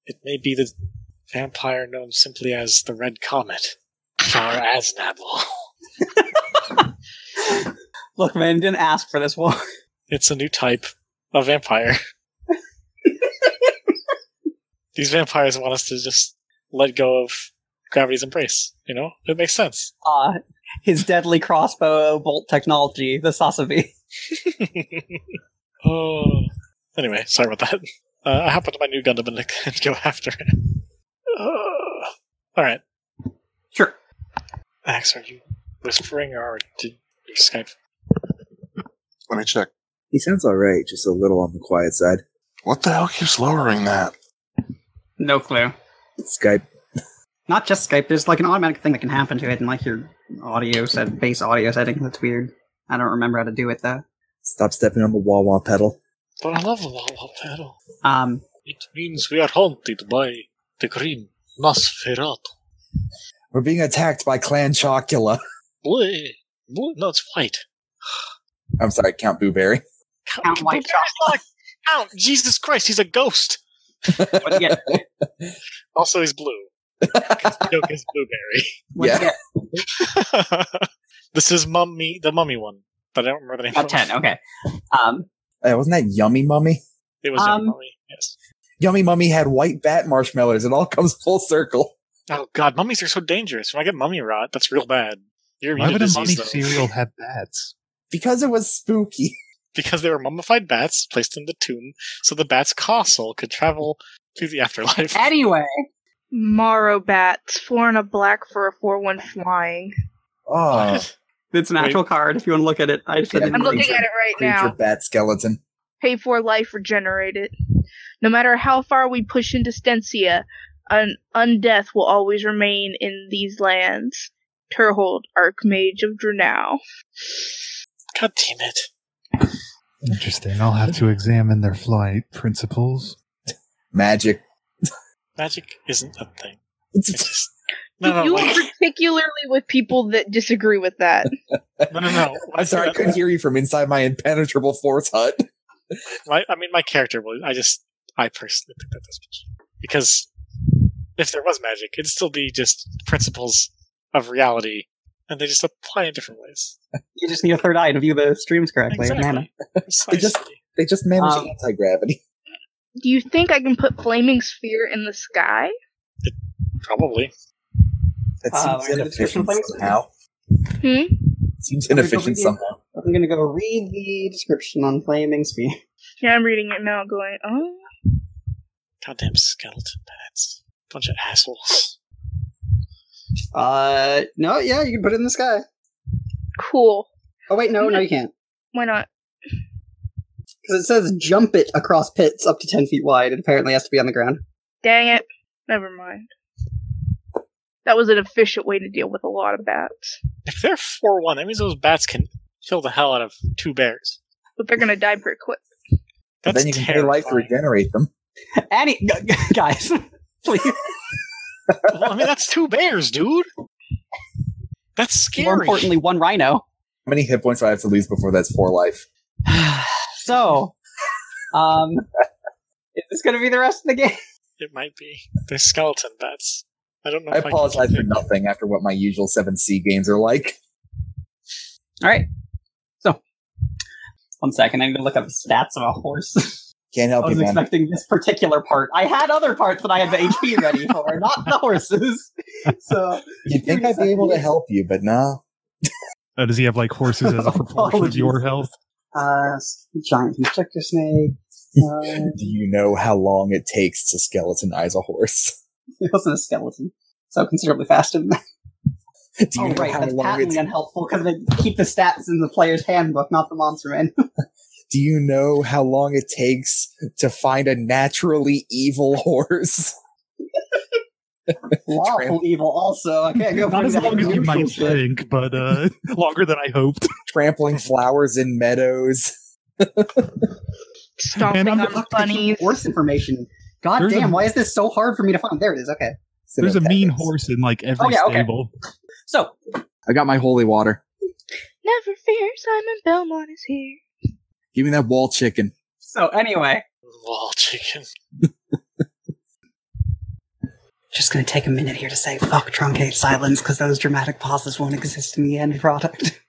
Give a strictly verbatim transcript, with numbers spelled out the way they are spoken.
It may be the vampire known simply as the Red Comet, or Aznable. Look, man, you didn't ask for this one. It's a new type of vampire. These vampires want us to just let go of gravity's embrace. You know? It makes sense. Uh, his deadly crossbow bolt technology, the Sasabi. Oh. Anyway, sorry about that. Uh, I hop into my new Gundam and, and go after it. Uh, Alright. Sure. Axe, are you whispering or did you Skype? Let me check. He sounds alright, just a little on the quiet side. What the hell keeps lowering that? No clue. Skype. Not just Skype, there's like an automatic thing that can happen to it, and like your audio set, base audio setting. That's weird. I don't remember how to do it though. Stop stepping on the wah-wah pedal. But I love the wah-wah pedal. Um, It means we are haunted by the green Nosferatu. We're being attacked by Clan Chocula. Boy, boy, no, it's white. I'm sorry, Count Booberry. Count, Count White Count, Count, Jesus Christ, he's a ghost. what do you get? Also, he's blue. Because the joke is Blueberry. What do Yeah. you get? This is Mummy, the Mummy one, but I don't remember the name. Got of ten. it. Okay. Um, Hey, wasn't that Yummy Mummy? It was Um, Young Mummy. Yes. Yummy Mummy had white bat marshmallows. It all comes full circle. Oh God, mummies are so dangerous. When I get mummy rot, that's real bad. You're Why immune would to a disease, mummy though. cereal have bats? Because it was spooky. Because they were mummified bats placed in the tomb, so the bat's castle could travel to the afterlife. anyway, Morrow bats, four and a black for a four one flying. Oh, What? it's an actual card. If you want to look at it, I just Yeah, didn't. I'm looking Creature- at it right creature now. bat skeleton. Pay for life regenerated. No matter how far we push into Stensia, an undeath will always remain in these lands. Turhold, Archmage of Drenau. God damn it. Interesting. I'll have to examine their flight principles. Magic. Magic isn't a thing. It's just no, no, you like, particularly with people that disagree with that. no, no, no. I'm sorry, I couldn't hear you from inside my impenetrable force hut. My, I mean, my character was. I just, I personally think that that's bullshit. Because if there was magic, it'd still be just principles of reality, and they just apply in different ways. You just need a third eye to view the streams correctly. Mana. Exactly. They just- Precisely. They just manage Um, anti-gravity. Do you think I can put Flaming Sphere in the sky? Probably. That Uh, seems where's the description inefficient of somehow. Hmm? Seems I'm gonna inefficient go somehow. I'm gonna go read the description on Flaming Spear. Yeah, I'm reading it now, going, oh. Goddamn skeleton bats. Bunch of assholes. Uh, no, yeah, you can put it in the sky. Cool. Oh wait, no, no, you can't. Why not? Because it says jump it across pits up to ten feet wide. It apparently has to be on the ground. Dang it. Never mind. That was an efficient way to deal with a lot of bats. If they're four one, that means those bats can kill the hell out of two bears. But they're gonna die pretty quick. But That's then you can pay life to terrifying. regenerate them. Annie, gu- gu- guys, please. Well, I mean, that's two bears, dude. That's scary. More importantly, one rhino. How many hit points do I have to lose before that's four life? So, um, is this going to be the rest of the game? It might be. They're skeleton bats. I don't know I if apologize I for can nothing after what my usual seven C games are like. All right. So, one second. I'm going to look up the stats of a horse. Can't I help you, was man. expecting this particular part. I had other parts that I had the H P ready for, not the horses. So, You'd think I'd be able to help you, but no. Uh, does he have like horses as a proportion of your health? Uh, giant constrictor snake. Uh, Do you know how long it takes to skeletonize a horse? it wasn't a skeleton, so considerably faster than that. Do you Oh, know right, how that's long it patently unhelpful because they keep the stats in the player's handbook, not the monster manual. Do you know how long it takes to find a naturally evil horse? Lawful evil, also. I can't go Not for as that long as you neutral might shit. think, but uh, longer than I hoped. Trampling flowers in meadows. Stomping And I'm on the Fuck, bunnies. horse information. God There's damn, a- why is this so hard for me to find? There it is, okay. There's a mean Synaptics. horse in like every Oh, yeah, okay. stable. So, I got my holy water. Never fear, Simon Belmont is here. Give me that wall chicken. so anyway, Wall chicken. Just gonna take a minute here to say fuck truncate silence, because those dramatic pauses won't exist in the end product.